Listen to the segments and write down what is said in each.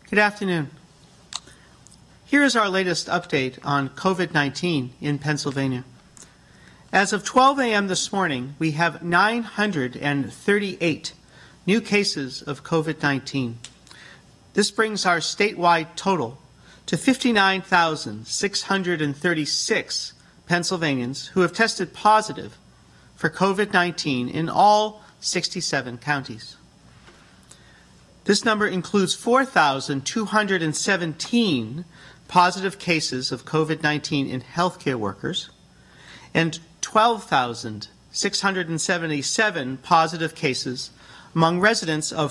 Good afternoon. Here is our latest update on COVID-19 in Pennsylvania. As of 12 a.m. this morning, we have 938 new cases of COVID-19. This brings our statewide total to 59,636 Pennsylvanians who have tested positive for COVID-19 in all 67 counties. This number includes 4,217 positive cases of COVID-19 in healthcare workers and 12,677 positive cases among residents of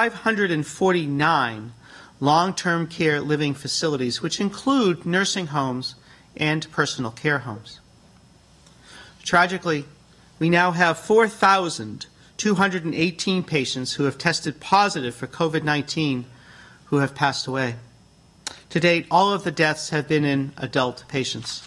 549 long-term care living facilities, which include nursing homes and personal care homes. Tragically, we now have 4,218 patients who have tested positive for COVID-19 who have passed away. To date, all of the deaths have been in adult patients.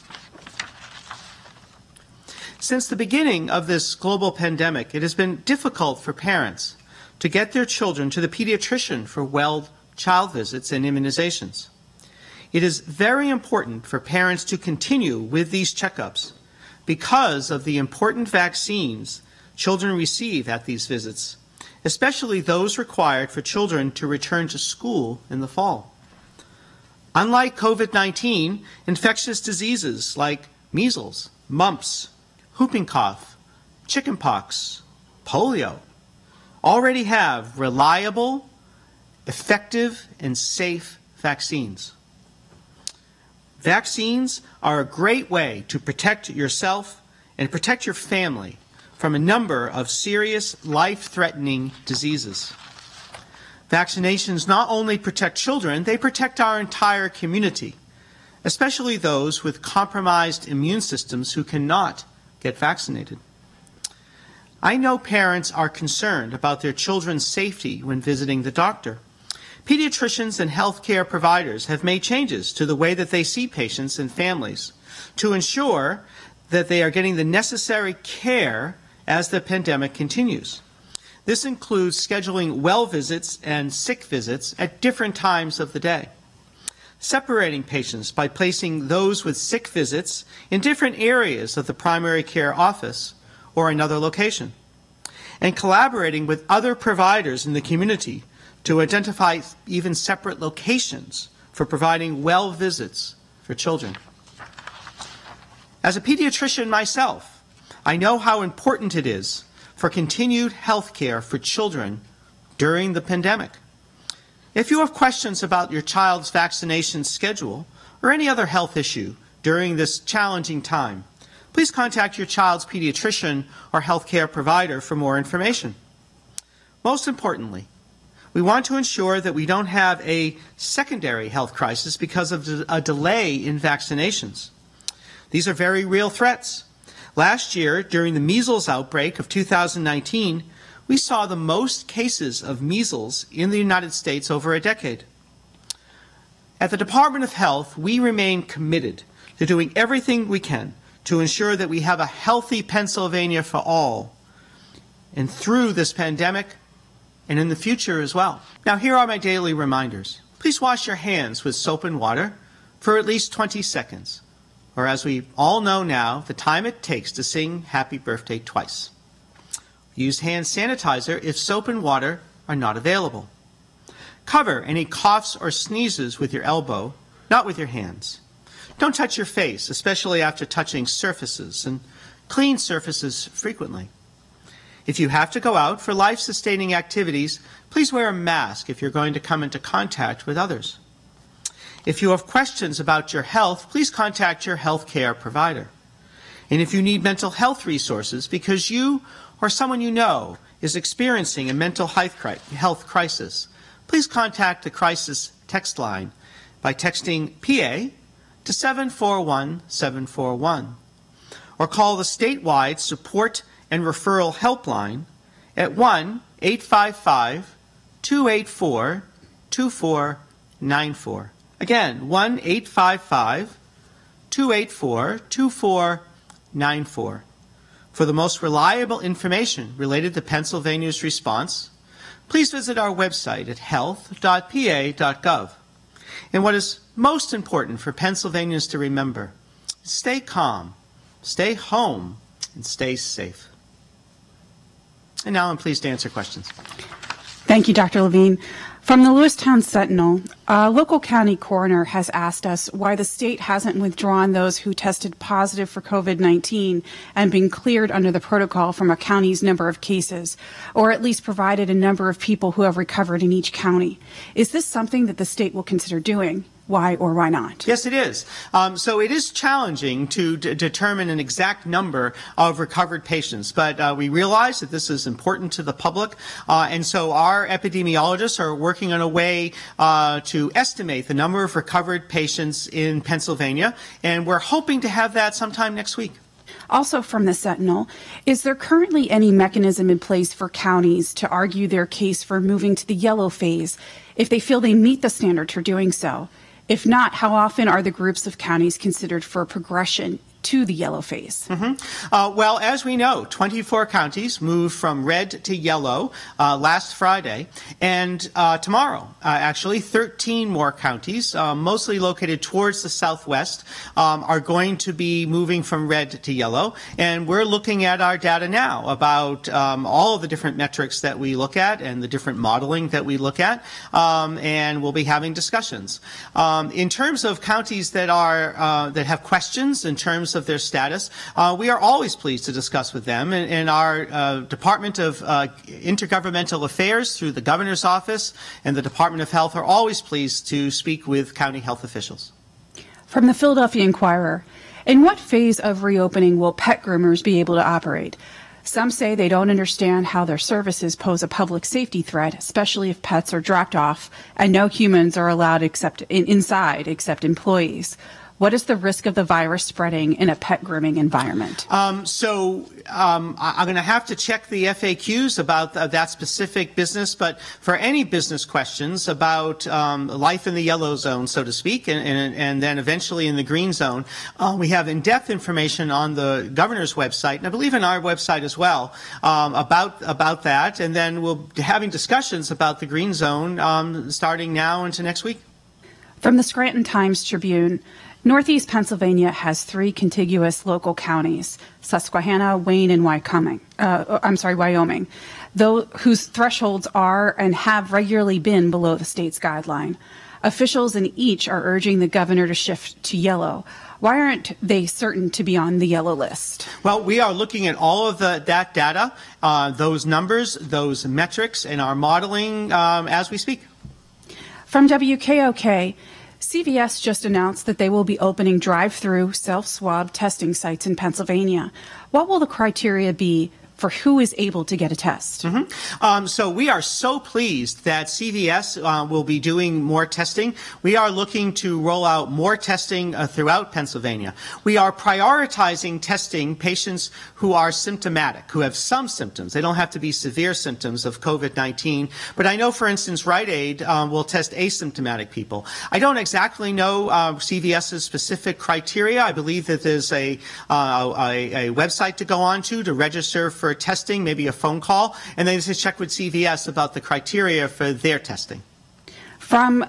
Since the beginning of this global pandemic, it has been difficult for parents to get their children to the pediatrician for well child visits and immunizations. It is very important for parents to continue with these checkups because of the important vaccines children receive at these visits, especially those required for children to return to school in the fall. Unlike COVID-19, infectious diseases like measles, mumps, whooping cough, chickenpox, polio already have reliable, effective, and safe vaccines. Vaccines are a great way to protect yourself and protect your family from a number of serious, life-threatening diseases. Vaccinations not only protect children, they protect our entire community, especially those with compromised immune systems who cannot get vaccinated. I know parents are concerned about their children's safety when visiting the doctor. Pediatricians and healthcare providers have made changes to the way that they see patients and families to ensure that they are getting the necessary care as the pandemic continues. This includes scheduling well visits and sick visits at different times of the day, separating patients by placing those with sick visits in different areas of the primary care office or another location, and collaborating with other providers in the community to identify even separate locations for providing well visits for children. As a pediatrician myself, I know how important it is for continued health care for children during the pandemic. If you have questions about your child's vaccination schedule or any other health issue during this challenging time, please contact your child's pediatrician or health care provider for more information. Most importantly, we want to ensure that we don't have a secondary health crisis because of a delay in vaccinations. These are very real threats. Last year, during the measles outbreak of 2019, we saw the most cases of measles in the United States over a decade. At the Department of Health, we remain committed to doing everything we can to ensure that we have a healthy Pennsylvania for all, and through this pandemic, and in the future as well. Now, here are my daily reminders. Please wash your hands with soap and water for at least 20 seconds, or as we all know now, the time it takes to sing happy birthday twice. Use hand sanitizer if soap and water are not available. Cover any coughs or sneezes with your elbow, not with your hands. Don't touch your face, especially after touching surfaces, and clean surfaces frequently. If you have to go out for life-sustaining activities, please wear a mask if you're going to come into contact with others. If you have questions about your health, please contact your health care provider. And if you need mental health resources because you or someone you know is experiencing a mental health crisis, please contact the crisis text line by texting PA to 741-741, or call the statewide support and referral helpline at 1-855-284-2494. Again, 1-855-284-2494. For the most reliable information related to Pennsylvania's response, please visit our website at health.pa.gov. And what is most important for Pennsylvanians to remember, stay calm, stay home, and stay safe. And now I'm pleased to answer questions. Thank you, Dr. Levine. From the Lewistown Sentinel, a local county coroner has asked us why the state hasn't withdrawn those who tested positive for COVID-19 and been cleared under the protocol from a county's number of cases, or at least provided a number of people who have recovered in each county. Is this something that the state will consider doing? Why or why not? Yes, it is. So it is challenging to determine an exact number of recovered patients, but we realize that this is important to the public, and so our epidemiologists are working on a way to estimate the number of recovered patients in Pennsylvania, and we're hoping to have that sometime next week. Also from the Sentinel, is there currently any mechanism in place for counties to argue their case for moving to the yellow phase if they feel they meet the standard for doing so? If not, how often are the groups of counties considered for progression to the yellow phase? Well, as we know, 24 counties moved from red to yellow last Friday, and tomorrow, actually, 13 more counties, mostly located towards the southwest, are going to be moving from red to yellow, and we're looking at our data now about all of the different metrics that we look at and the different modeling that we look at, and we'll be having discussions. In terms of counties that are that have questions in terms of their status, we are always pleased to discuss with them, and our Department of Intergovernmental Affairs through the Governor's Office and the Department of Health are always pleased to speak with county health officials. From the Philadelphia Inquirer, in what phase of reopening will pet groomers be able to operate? Some say they don't understand how their services pose a public safety threat, especially if pets are dropped off and no humans are allowed inside except employees. What is the risk of the virus spreading in a pet grooming environment? I'm going to have to check the FAQs about that specific business, but for any business questions about life in the yellow zone, so to speak, and then eventually in the green zone, we have in-depth information on the governor's website, and I believe in our website as well, about that, and then we'll be having discussions about the green zone starting now into next week. From the Scranton Times-Tribune, Northeast Pennsylvania has 3 contiguous local counties, Susquehanna, Wayne, and Wyoming, whose thresholds are and have regularly been below the state's guideline. Officials in each are urging the governor to shift to yellow. Why aren't they certain to be on the yellow list? Well, we are looking at all of that data, those numbers, those metrics, and our modeling as we speak. From WKOK, CVS just announced that they will be opening drive-through self-swab testing sites in Pennsylvania. What will the criteria be for who is able to get a test? So we are so pleased that CVS will be doing more testing. We are looking to roll out more testing throughout Pennsylvania. We are prioritizing testing patients who are symptomatic, who have some symptoms. They don't have to be severe symptoms of COVID-19. But I know, for instance, Rite Aid will test asymptomatic people. I don't exactly know CVS's specific criteria. I believe that there's a website to go on to register for testing, maybe a phone call, and then just check with CVS about the criteria for their testing. From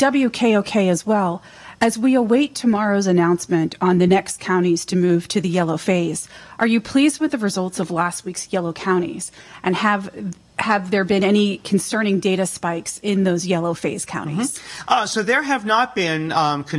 WKOK as well, as we await tomorrow's announcement on the next counties to move to the yellow phase, are you pleased with the results of last week's yellow counties? And have there been any concerning data spikes in those yellow phase counties? So there have not been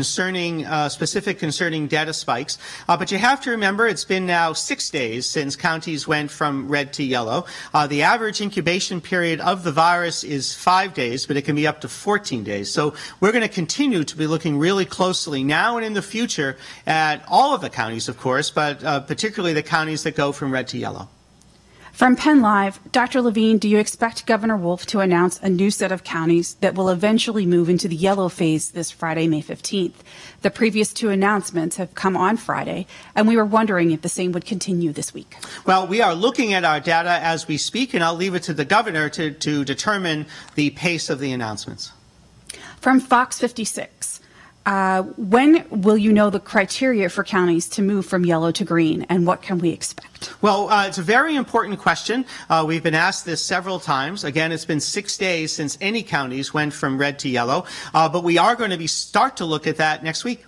specific concerning data spikes, but you have to remember it's been now 6 days since counties went from red to yellow. The average incubation period of the virus is 5 days, but it can be up to 14 days. So we're going to continue to be looking really closely now and in the future at all of the counties, of course, but particularly the counties that go from red to yellow. From Penn Live, Dr. Levine, do you expect Governor Wolf to announce a new set of counties that will eventually move into the yellow phase this Friday, May 15th? The previous 2 announcements have come on Friday, and we were wondering if the same would continue this week. Well, we are looking at our data as we speak, and I'll leave it to the governor to determine the pace of the announcements. From Fox 56. When will you know the criteria for counties to move from yellow to green, and what can we expect? Well, it's a very important question. We've been asked this several times. Again, it's been 6 days since any counties went from red to yellow, but we are going to start to look at that next week.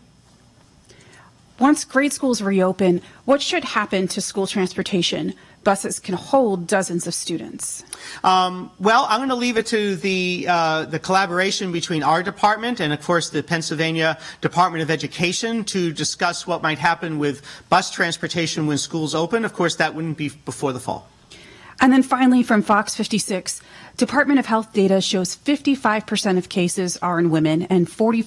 Once grade schools reopen, what should happen to school transportation? Buses can hold dozens of students. Well, I'm going to leave it to the collaboration between our department and, of course, the Pennsylvania Department of Education to discuss what might happen with bus transportation when schools open. Of course, that wouldn't be before the fall. And then finally, from Fox 56, Department of Health data shows 55% of cases are in women and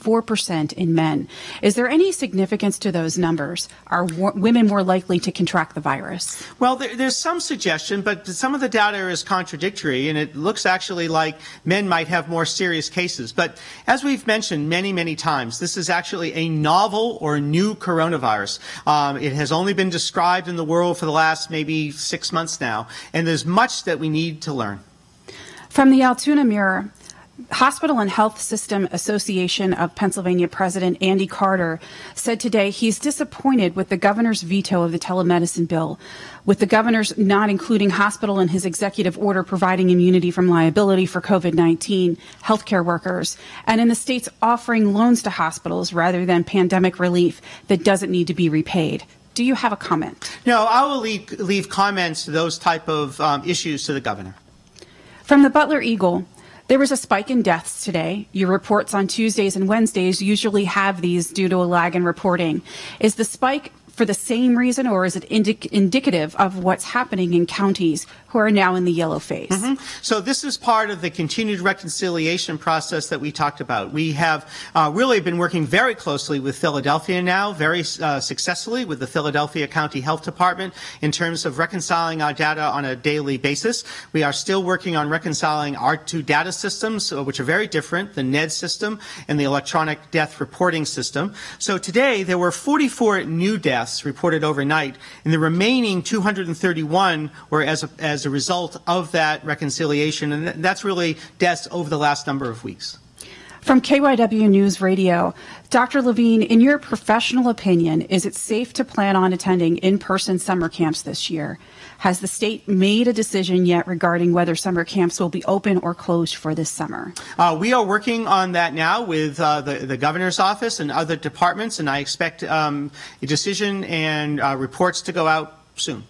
44% in men. Is there any significance to those numbers? Are women more likely to contract the virus? Well, there's some suggestion, but some of the data is contradictory, and it looks actually like men might have more serious cases. But as we've mentioned many, many times, this is actually a novel or new coronavirus. It has only been described in the world for the last maybe 6 months now, and there's much that we need to learn. From the Altoona Mirror, Hospital and Health System Association of Pennsylvania President Andy Carter said today he's disappointed with the governor's veto of the telemedicine bill, with the governor's not including hospital in his executive order providing immunity from liability for COVID-19 healthcare workers, and in the state's offering loans to hospitals rather than pandemic relief that doesn't need to be repaid. Do you have a comment? No, I will leave comments to those type of issues to the governor. From the Butler Eagle, there was a spike in deaths today. Your reports on Tuesdays and Wednesdays usually have these due to a lag in reporting. Is the spike for the same reason, or is it indicative of what's happening in counties who are now in the yellow phase? Mm-hmm. So this is part of the continued reconciliation process that we talked about. We have really been working very closely with Philadelphia now, very successfully with the Philadelphia County Health Department in terms of reconciling our data on a daily basis. We are still working on reconciling our two data systems, which are very different, the NED system and the electronic death reporting system. So today there were 44 new deaths reported overnight, and the remaining 231 were as a result of that reconciliation, and that's really deaths over the last number of weeks. From KYW News Radio, Dr. Levine, in your professional opinion, is it safe to plan on attending in-person summer camps this year? Has the state made a decision yet regarding whether summer camps will be open or closed for this summer? We are working on that now with the governor's office and other departments, and I expect a decision and reports to go out soon.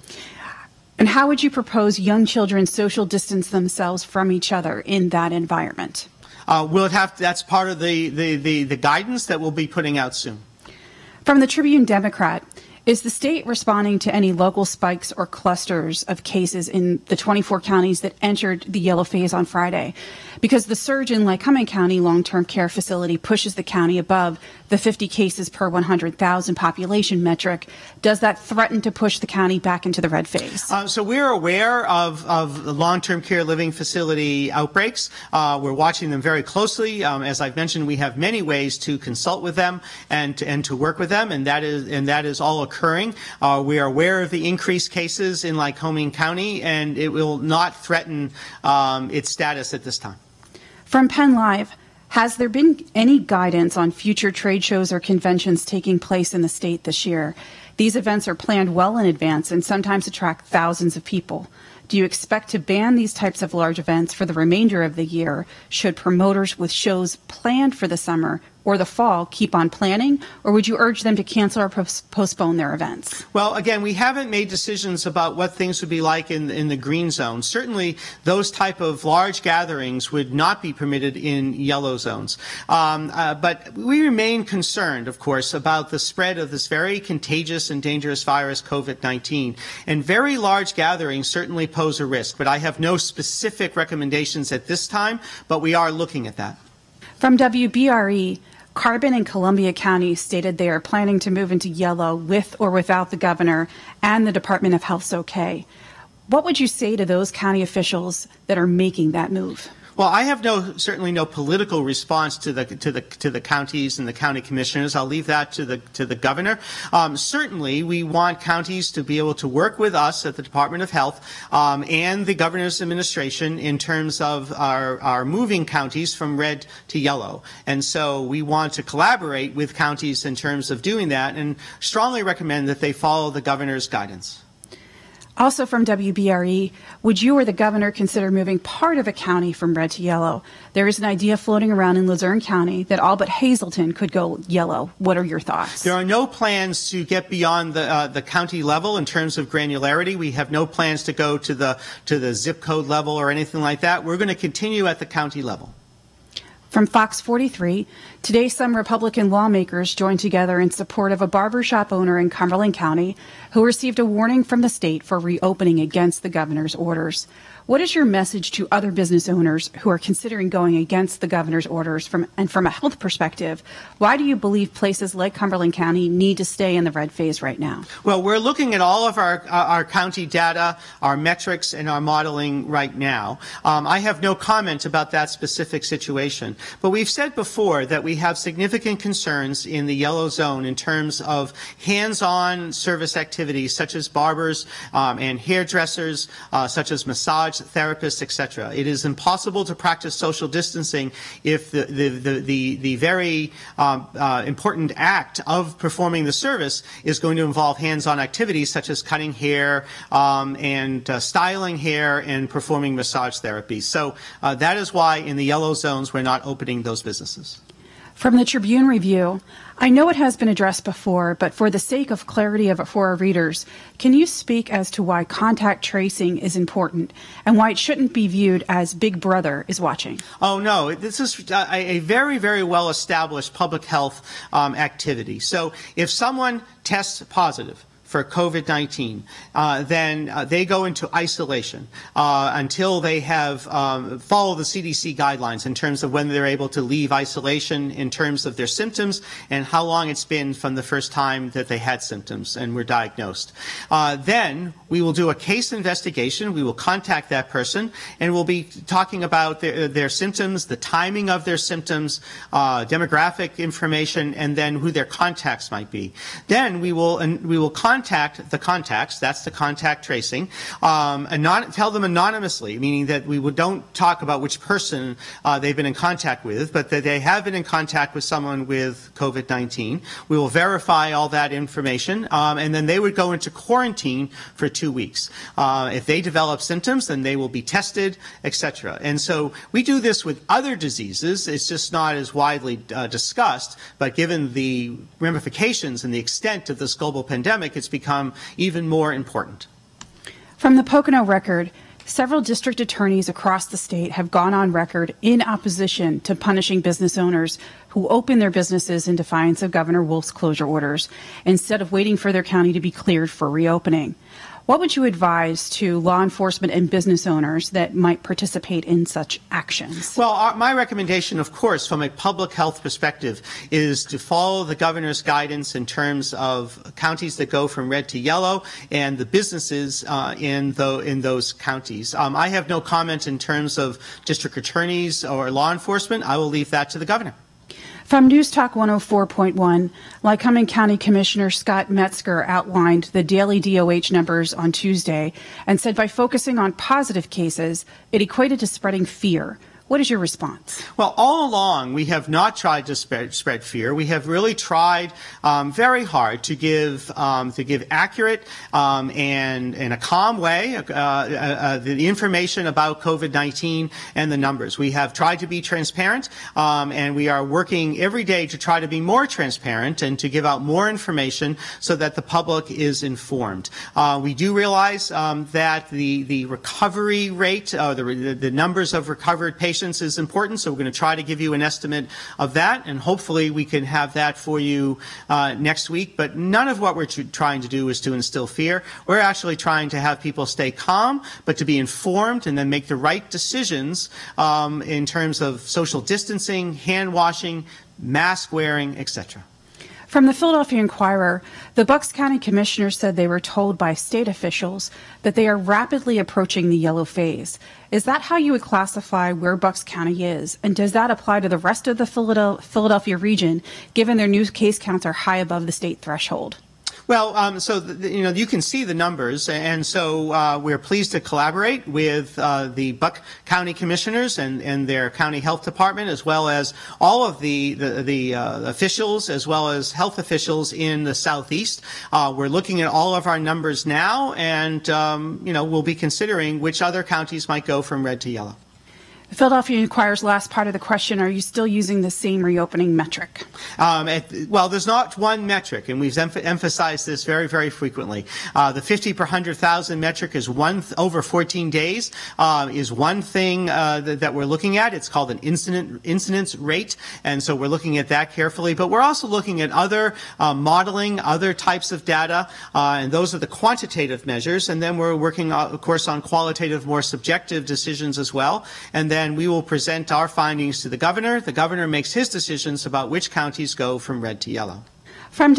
And how would you propose young children social distance themselves from each other in that environment? That's part of the guidance that we'll be putting out soon. From the Tribune Democrat, is the state responding to any local spikes or clusters of cases in the 24 counties that entered the yellow phase on Friday? Because the surge in Lycoming County long-term care facility pushes the county above the 50 cases per 100,000 population metric. Does that threaten to push the county back into the red phase? So we're aware of the long-term care living facility outbreaks. We're watching them very closely. As I've mentioned, we have many ways to consult with them and to work with them, and that is all occurring. We are aware of the increased cases in Lycoming County, and it will not threaten its status at this time. From Penn Live, has there been any guidance on future trade shows or conventions taking place in the state this year? These events are planned well in advance and sometimes attract thousands of people. Do you expect to ban these types of large events for the remainder of the year? Should promoters with shows planned for the summer or the fall keep on planning, or would you urge them to cancel or postpone their events? Well, again, we haven't made decisions about what things would be like in the green zone. Certainly, those type of large gatherings would not be permitted in yellow zones. But we remain concerned, of course, about the spread of this very contagious and dangerous virus, COVID-19. And very large gatherings certainly pose a risk. But I have no specific recommendations at this time, but we are looking at that. From WBRE, Carbon and Columbia County stated they are planning to move into yellow with or without the governor and the Department of Health's okay. What would you say to those county officials that are making that move? Well, I have certainly no political response to the counties and the county commissioners. I'll leave that to the governor. Certainly, we want counties to be able to work with us at the Department of Health and the governor's administration in terms of our moving counties from red to yellow. And so we want to collaborate with counties in terms of doing that, and strongly recommend that they follow the governor's guidance. Also from WBRE, would you or the governor consider moving part of a county from red to yellow? There is an idea floating around in Luzerne County that all but Hazleton could go yellow. What are your thoughts? There are no plans to get beyond the county level in terms of granularity. We have no plans to go to the zip code level or anything like that. We're going to continue at the county level. From Fox 43, today some Republican lawmakers joined together in support of a barbershop owner in Cumberland County who received a warning from the state for reopening against the governor's orders. What is your message to other business owners who are considering going against the governor's orders and from a health perspective, why do you believe places like Cumberland County need to stay in the red phase right now? Well, we're looking at all of our county data, our metrics, and our modeling right now. I have no comment about that specific situation, but we've said before that we have significant concerns in the yellow zone in terms of hands-on service activities such as barbers and hairdressers, such as massage therapists, etc. It is impossible to practice social distancing if the very important act of performing the service is going to involve hands-on activities such as cutting hair and styling hair and performing massage therapy. So that is why in the yellow zones we're not opening those businesses. From the Tribune Review, I know it has been addressed before, but for the sake of clarity for our readers, can you speak as to why contact tracing is important and why it shouldn't be viewed as Big Brother is watching? Oh, no. This is a very, very well-established public health activity. So if someone tests positive for COVID-19, then they go into isolation until they have followed the CDC guidelines in terms of when they're able to leave isolation in terms of their symptoms and how long it's been from the first time that they had symptoms and were diagnosed. Then we will do a case investigation. We will contact that person and we'll be talking about their symptoms, the timing of their symptoms, demographic information, and then who their contacts might be. Then we will contact the contacts, that's the contact tracing, tell them anonymously, meaning that we don't talk about which person they've been in contact with, but that they have been in contact with someone with COVID-19. We will verify all that information, and then they would go into quarantine for 2 weeks. If they develop symptoms, then they will be tested, etc. And so we do this with other diseases. It's just not as widely discussed, but given the ramifications and the extent of this global pandemic, it's become even more important. From the Pocono Record, several district attorneys across the state have gone on record in opposition to punishing business owners who open their businesses in defiance of Governor Wolf's closure orders instead of waiting for their county to be cleared for reopening. What would you advise to law enforcement and business owners that might participate in such actions? Well, my recommendation, of course, from a public health perspective, is to follow the governor's guidance in terms of counties that go from red to yellow and the businesses in those counties. I have no comment in terms of district attorneys or law enforcement. I will leave that to the governor. From News Talk 104.1, Lycoming County Commissioner Scott Metzger outlined the daily DOH numbers on Tuesday and said by focusing on positive cases, it equated to spreading fear. What is your response? Well, all along, we have not tried to spread fear. We have really tried very hard to give accurate and in a calm way the information about COVID-19 and the numbers. We have tried to be transparent, and we are working every day to try to be more transparent and to give out more information so that the public is informed. We do realize that the recovery rate, the numbers of recovered patients is important, so we're going to try to give you an estimate of that, and hopefully we can have that for you next week. But none of what we're trying to do is to instill fear. We're actually trying to have people stay calm, but to be informed and then make the right decisions in terms of social distancing, hand washing, mask wearing, etc. From the Philadelphia Inquirer, the Bucks County Commissioners said they were told by state officials that they are rapidly approaching the yellow phase. Is that how you would classify where Bucks County is? And does that apply to the rest of the Philadelphia region, given their new case counts are high above the state threshold? Well, you can see the numbers, and so we're pleased to collaborate with the Buck County Commissioners and their county health department, as well as all of the officials, as well as health officials in the Southeast. We're looking at all of our numbers now, and we'll be considering which other counties might go from red to yellow. The Philadelphia Inquirer's last part of the question, are you still using the same reopening metric? Well, there's not one metric, and we've emphasized this very, very frequently. The 50 per 100,000 metric is over 14 days, is one thing that we're looking at. It's called an incidence rate, and so we're looking at that carefully. But we're also looking at other modeling, other types of data, and those are the quantitative measures. And then we're working, of course, on qualitative, more subjective decisions as well. And then we will present our findings to the governor. The governor makes his decisions about which counties go from red to yellow. From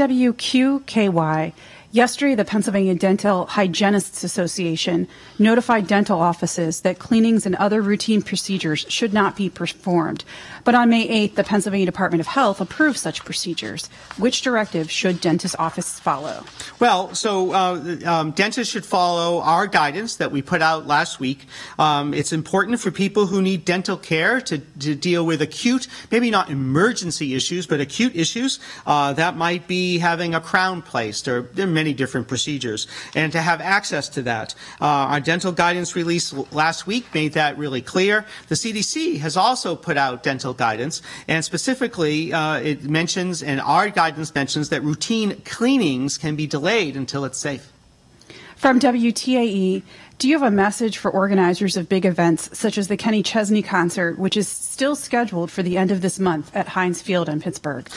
WQKY, yesterday the Pennsylvania Dental Hygienists Association notified dental offices that cleanings and other routine procedures should not be performed. But on May 8th, the Pennsylvania Department of Health approved such procedures. Which directive should dentist offices follow? Well, so dentists should follow our guidance that we put out last week. It's important for people who need dental care to deal with acute, maybe not emergency issues, but acute issues. That might be having a crown placed, or there are many different procedures, and to have access to that. Our dental guidance release last week made that really clear. The CDC has also put out dental guidance, and specifically it mentions, and our guidance mentions, that routine cleanings can be delayed until it's safe. From WTAE, do you have a message for organizers of big events such as the Kenny Chesney concert, which is still scheduled for the end of this month at Heinz Field in Pittsburgh?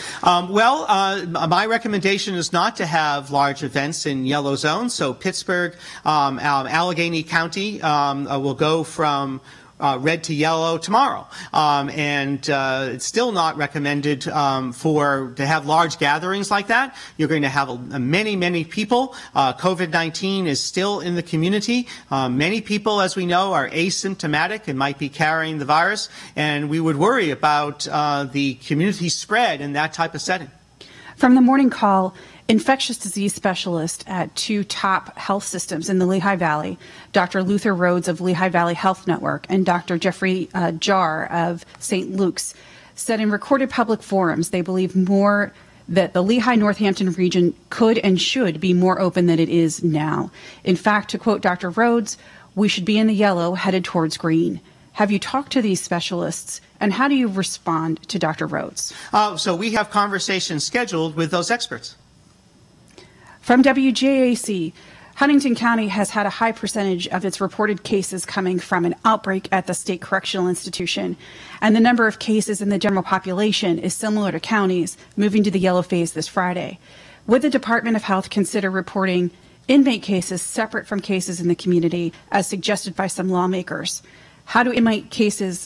My recommendation is not to have large events in yellow zones. So Pittsburgh, Allegheny County will go from red to yellow tomorrow, and it's still not recommended to have large gatherings like that. You're going to have many people. COVID-19 is still in the community. Many people, as we know, are asymptomatic and might be carrying the virus, and we would worry about the community spread in that type of setting. From the Morning Call, infectious disease specialist at two top health systems in the Lehigh Valley, Dr. Luther Rhodes of Lehigh Valley Health Network and Dr. Jeffrey Jarr of St. Luke's, said in recorded public forums they believe more that the Lehigh-Northampton region could and should be more open than it is now. In fact, to quote Dr. Rhodes, we should be in the yellow headed towards green. Have you talked to these specialists, and how do you respond to Dr. Rhodes? So we have conversations scheduled with those experts. From WJAC, Huntington County has had a high percentage of its reported cases coming from an outbreak at the state correctional institution, and the number of cases in the general population is similar to counties moving to the yellow phase this Friday. Would the Department of Health consider reporting inmate cases separate from cases in the community, as suggested by some lawmakers? How do inmate cases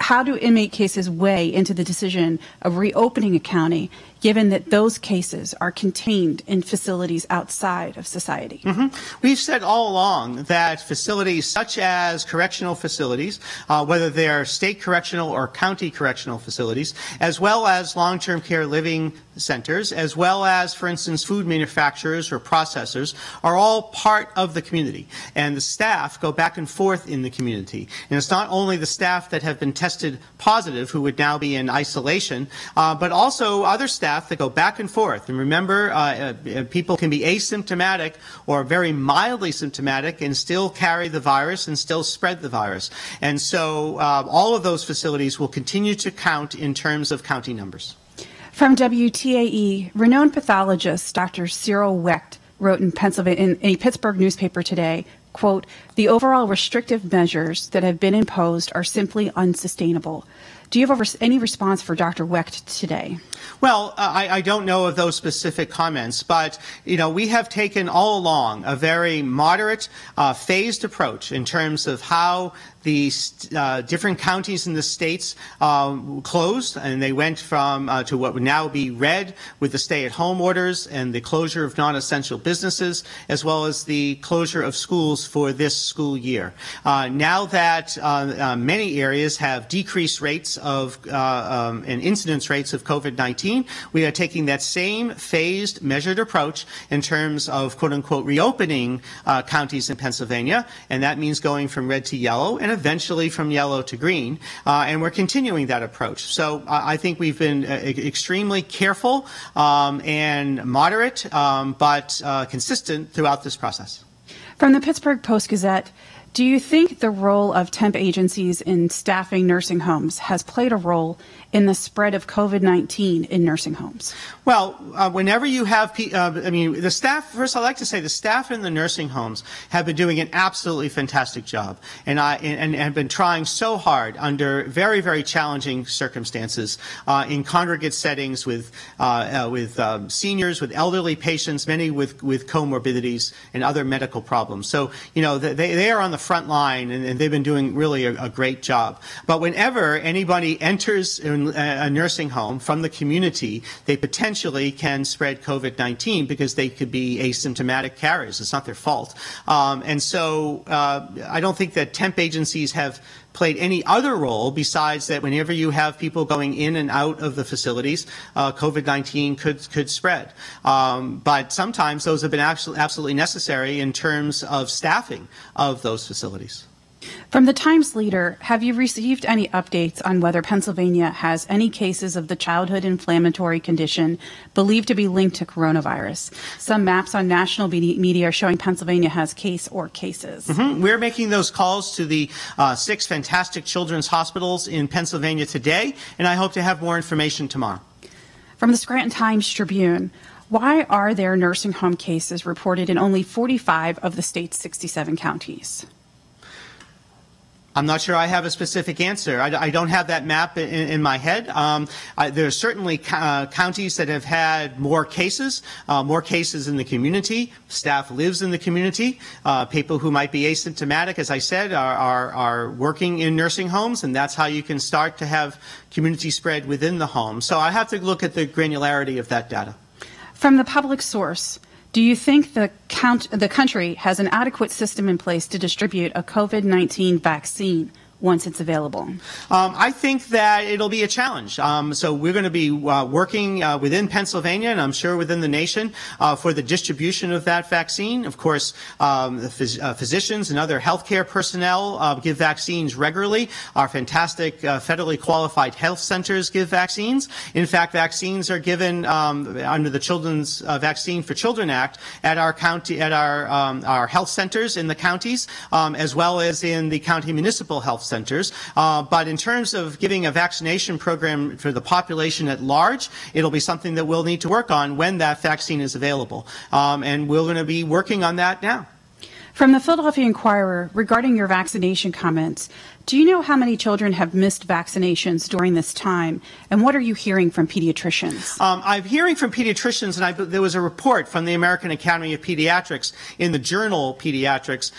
weigh into the decision of reopening a county, given that those cases are contained in facilities outside of society? We've said all along that facilities such as correctional facilities, whether they're state correctional or county correctional facilities, as well as long-term care living centers, as well as, for instance, food manufacturers or processors, are all part of the community. And the staff go back and forth in the community. And it's not only the staff that have been tested positive who would now be in isolation, but also other staff that go back and forth. And remember, people can be asymptomatic or very mildly symptomatic and still carry the virus and still spread the virus. And so all of those facilities will continue to count in terms of county numbers. From WTAE, renowned pathologist Dr. Cyril Wecht wrote in a Pittsburgh newspaper today, quote, "The overall restrictive measures that have been imposed are simply unsustainable. Do you have any response for Dr. Wecht today? Well, I don't know of those specific comments, but we have taken all along a very moderate, phased approach in terms of how the different counties in the states closed, and they went from to what would now be red with the stay-at-home orders and the closure of non-essential businesses, as well as the closure of schools for this school year. Now that many areas have decreased rates of and incidence rates of COVID-19, we are taking that same phased, measured approach in terms of quote-unquote reopening counties in Pennsylvania, and that means going from red to yellow and eventually from yellow to green, and we're continuing that approach. So I think we've been extremely careful and moderate, but consistent throughout this process. From the Pittsburgh Post-Gazette, do you think the role of temp agencies in staffing nursing homes has played a role in the spread of COVID-19 in nursing homes? Well, whenever you have, the staff, first I'd like to say the staff in the nursing homes have been doing an absolutely fantastic job and have been trying so hard under very, very challenging circumstances in congregate settings with seniors, with elderly patients, many with comorbidities and other medical problems. So, they are on the front line and they've been doing really a great job. But whenever anybody enters a nursing home from the community, they potentially can spread COVID-19 because they could be asymptomatic carriers. It's not their fault. And so I don't think that temp agencies have played any other role besides that whenever you have people going in and out of the facilities, COVID-19 could spread. But sometimes those have been absolutely necessary in terms of staffing of those facilities. From the Times Leader, have you received any updates on whether Pennsylvania has any cases of the childhood inflammatory condition believed to be linked to coronavirus? Some maps on national media are showing Pennsylvania has case or cases. We're making those calls to the 6 fantastic children's hospitals in Pennsylvania today, and I hope to have more information tomorrow. From the Scranton Times-Tribune, why are there nursing home cases reported in only 45 of the state's 67 counties? I'm not sure I have a specific answer. I don't have that map in my head. There are certainly counties that have had more cases in the community. Staff lives in the community. People who might be asymptomatic, as I said, are working in nursing homes, and that's how you can start to have community spread within the home. So I have to look at the granularity of that data. From the public source, do you think the country has an adequate system in place to distribute a COVID-19 vaccine once it's available? I think that it'll be a challenge. So we're going to be working within Pennsylvania, and I'm sure within the nation, for the distribution of that vaccine. Of course, the physicians and other healthcare personnel give vaccines regularly. Our fantastic federally qualified health centers give vaccines. In fact, vaccines are given under the Children's Vaccine for Children Act at our county, at our health centers in the counties, as well as in the county municipal health centers. But in terms of giving a vaccination program for the population at large, it'll be something that we'll need to work on when that vaccine is available. And we're going to be working on that now. From the Philadelphia Inquirer, regarding your vaccination comments, do you know how many children have missed vaccinations during this time, and what are you hearing from pediatricians? I'm hearing from pediatricians, and there was a report from the American Academy of Pediatrics in the journal Pediatrics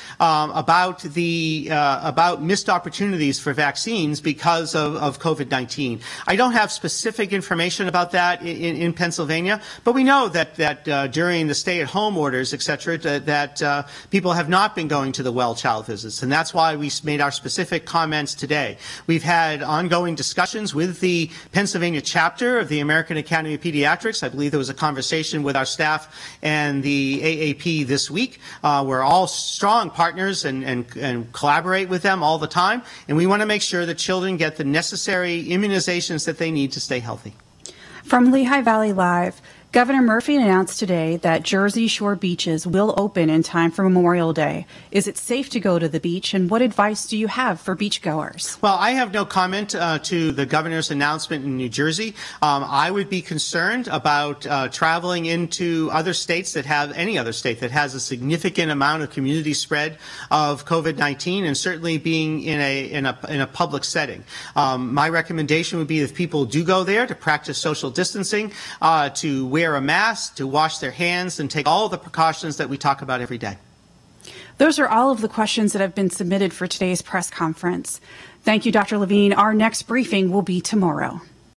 about missed opportunities for vaccines because of COVID-19. I don't have specific information about that in Pennsylvania, but we know that during the stay-at-home orders, et cetera, that people have not been going to the well child visits, and that's why we made our specific comments today. We've had ongoing discussions with the Pennsylvania chapter of the American Academy of Pediatrics. I believe there was a conversation with our staff and the AAP this week. We're all strong partners and collaborate with them all the time, and we want to make sure that children get the necessary immunizations that they need to stay healthy. From Lehigh Valley Live, Governor Murphy announced today that Jersey Shore beaches will open in time for Memorial Day. Is it safe to go to the beach, and what advice do you have for beachgoers? Well, I have no comment to the governor's announcement in New Jersey. I would be concerned about traveling into other states that have any other state that has a significant amount of community spread of COVID-19, and certainly being in a public setting. My recommendation would be if people do go there to practice social distancing, to wear a mask, to wash their hands, and take all of the precautions that we talk about every day. Those are all of the questions that have been submitted for today's press conference. Thank you, Dr. Levine. Our next briefing will be tomorrow.